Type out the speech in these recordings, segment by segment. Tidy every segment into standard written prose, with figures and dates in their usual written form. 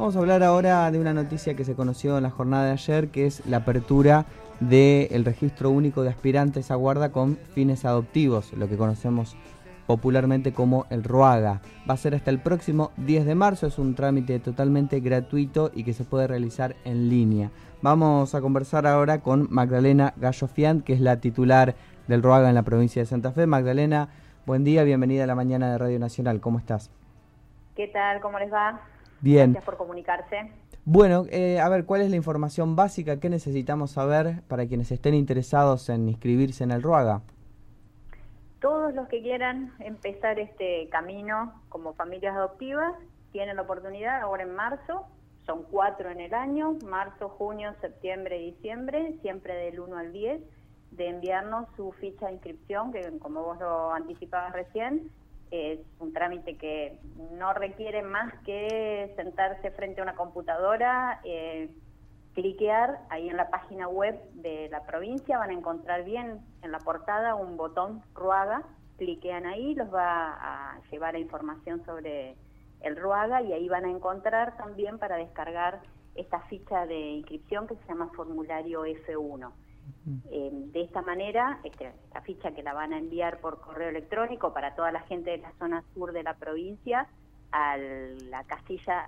Vamos a hablar ahora de una noticia que se conoció en la jornada de ayer, que es la apertura del registro único de aspirantes a guarda con fines adoptivos, lo que conocemos popularmente como el RUAGA. Va a ser hasta el próximo 10 de marzo, es un trámite totalmente gratuito y que se puede realizar en línea. Vamos a conversar ahora con Magdalena Gallo-Fiant, que es la titular del RUAGA en la provincia de Santa Fe. Magdalena, buen día, bienvenida a la mañana de Radio Nacional, ¿cómo estás? ¿Qué tal? ¿Cómo les va? Bien. Gracias por comunicarse. Bueno, a ver, ¿cuál es la información básica que necesitamos saber para quienes estén interesados en inscribirse en el RUAGA? Todos los que quieran empezar este camino como familias adoptivas tienen la oportunidad ahora en marzo, son 4 en el año, marzo, junio, septiembre y diciembre, siempre del 1 al 10, de enviarnos su ficha de inscripción, que como vos lo anticipabas recién, es un trámite que no requiere más que sentarse frente a una computadora, cliquear ahí en la página web de la provincia, van a encontrar bien en la portada un botón RUAGA, cliquean ahí, los va a llevar a información sobre el RUAGA y ahí van a encontrar también para descargar esta ficha de inscripción que se llama formulario F1. De esta manera, esta ficha que la van a enviar por correo electrónico para toda la gente de la zona sur de la provincia a la casilla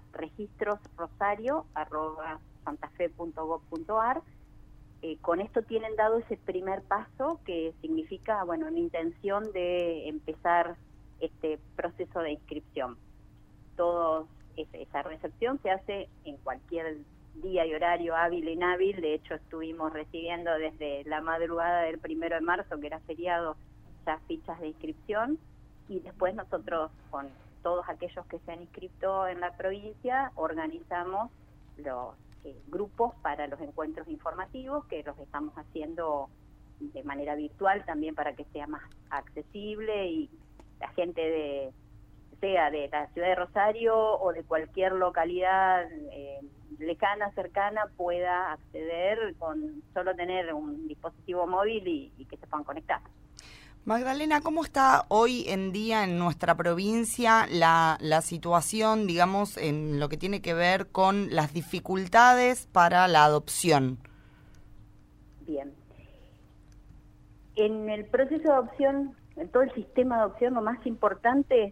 registrosrosario@santafe.gov.ar. Con esto tienen dado ese primer paso que significa, bueno, una intención de empezar este proceso de inscripción. Esa recepción se hace en cualquier día y horario hábil e inhábil. De hecho, estuvimos recibiendo desde la madrugada del 1 de marzo, que era feriado, ya fichas de inscripción, y después nosotros, con todos aquellos que se han inscrito en la provincia, organizamos los grupos para los encuentros informativos, que los estamos haciendo de manera virtual también para que sea más accesible y la gente sea de la ciudad de Rosario o de cualquier localidad lejana, cercana, pueda acceder con solo tener un dispositivo móvil y que se puedan conectar. Magdalena, ¿cómo está hoy en día en nuestra provincia la situación, digamos, en lo que tiene que ver con las dificultades para la adopción? Bien. En el proceso de adopción, en todo el sistema de adopción, lo más importante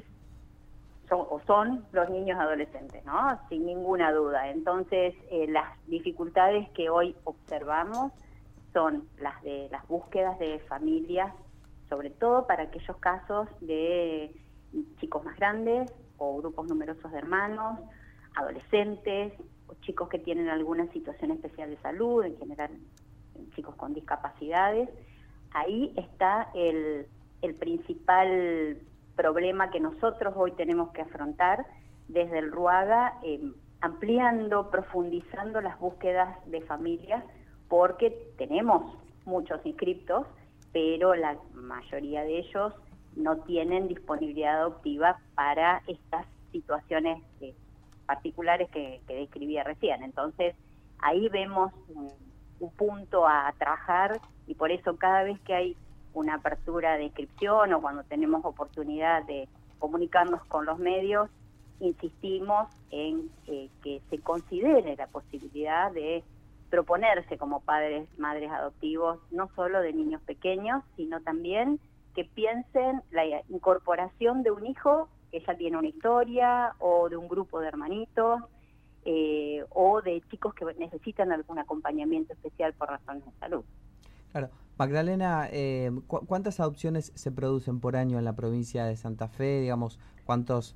son los niños adolescentes, ¿no? Sin ninguna duda. Entonces, las dificultades que hoy observamos son las de las búsquedas de familias, sobre todo para aquellos casos de chicos más grandes o grupos numerosos de hermanos, adolescentes o chicos que tienen alguna situación especial de salud, en general chicos con discapacidades. Ahí está el principal problema que nosotros hoy tenemos que afrontar desde el RUAGA, ampliando, profundizando las búsquedas de familias, porque tenemos muchos inscriptos, pero la mayoría de ellos no tienen disponibilidad adoptiva para estas situaciones particulares que describía recién. Entonces, ahí vemos un punto a trabajar, y por eso cada vez que hay una apertura de inscripción o cuando tenemos oportunidad de comunicarnos con los medios, insistimos en que se considere la posibilidad de proponerse como padres, madres adoptivos, no solo de niños pequeños, sino también que piensen la incorporación de un hijo que ya tiene una historia, o de un grupo de hermanitos, o de chicos que necesitan algún acompañamiento especial por razones de salud. Claro. Magdalena, ¿cuántas adopciones se producen por año en la provincia de Santa Fe? Digamos, ¿cuántos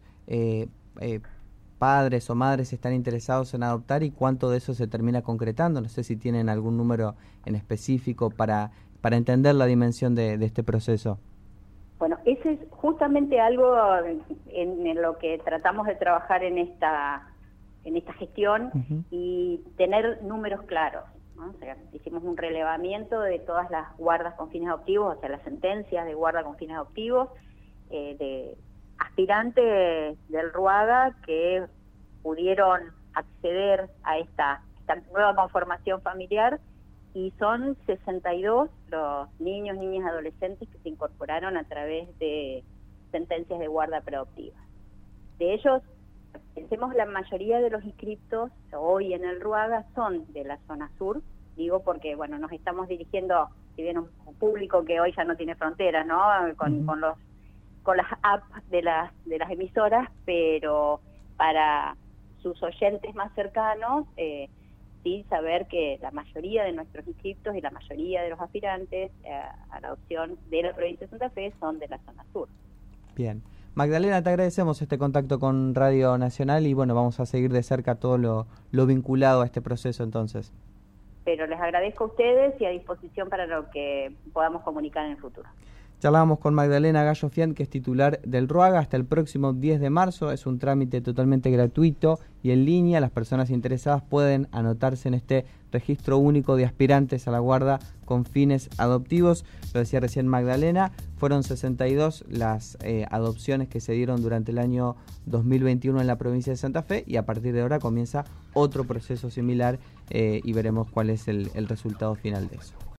padres o madres están interesados en adoptar y cuánto de eso se termina concretando? No sé si tienen algún número en específico para entender la dimensión de este proceso. Bueno, ese es justamente algo en lo que tratamos de trabajar en esta gestión. Uh-huh. Y tener números claros, ¿no? O sea, hicimos un relevamiento de todas las guardas con fines adoptivos, o sea, las sentencias de guarda con fines adoptivos, de aspirantes del RUAGA que pudieron acceder a esta nueva conformación familiar, y son 62 los niños, niñas, adolescentes que se incorporaron a través de sentencias de guarda preadoptiva. De ellos, Pensemos, la mayoría de los inscriptos hoy en el Ruaga son de la zona sur, digo porque, bueno, nos estamos dirigiendo, si bien un público que hoy ya no tiene fronteras, ¿no? Con las apps de las emisoras, pero para sus oyentes más cercanos, sí saber que la mayoría de nuestros inscriptos y la mayoría de los aspirantes a la adopción de la provincia de Santa Fe son de la zona sur. Bien. Magdalena, te agradecemos este contacto con Radio Nacional y bueno, vamos a seguir de cerca todo lo vinculado a este proceso entonces. Pero les agradezco a ustedes y a disposición para lo que podamos comunicar en el futuro. Charlábamos con Magdalena Gallo Fiant, que es titular del Ruaga, hasta el próximo 10 de marzo. Es un trámite totalmente gratuito y en línea. Las personas interesadas pueden anotarse en este registro único de aspirantes a la guarda con fines adoptivos. Lo decía recién Magdalena, fueron 62 las adopciones que se dieron durante el año 2021 en la provincia de Santa Fe y a partir de ahora comienza otro proceso similar y veremos cuál es el resultado final de eso.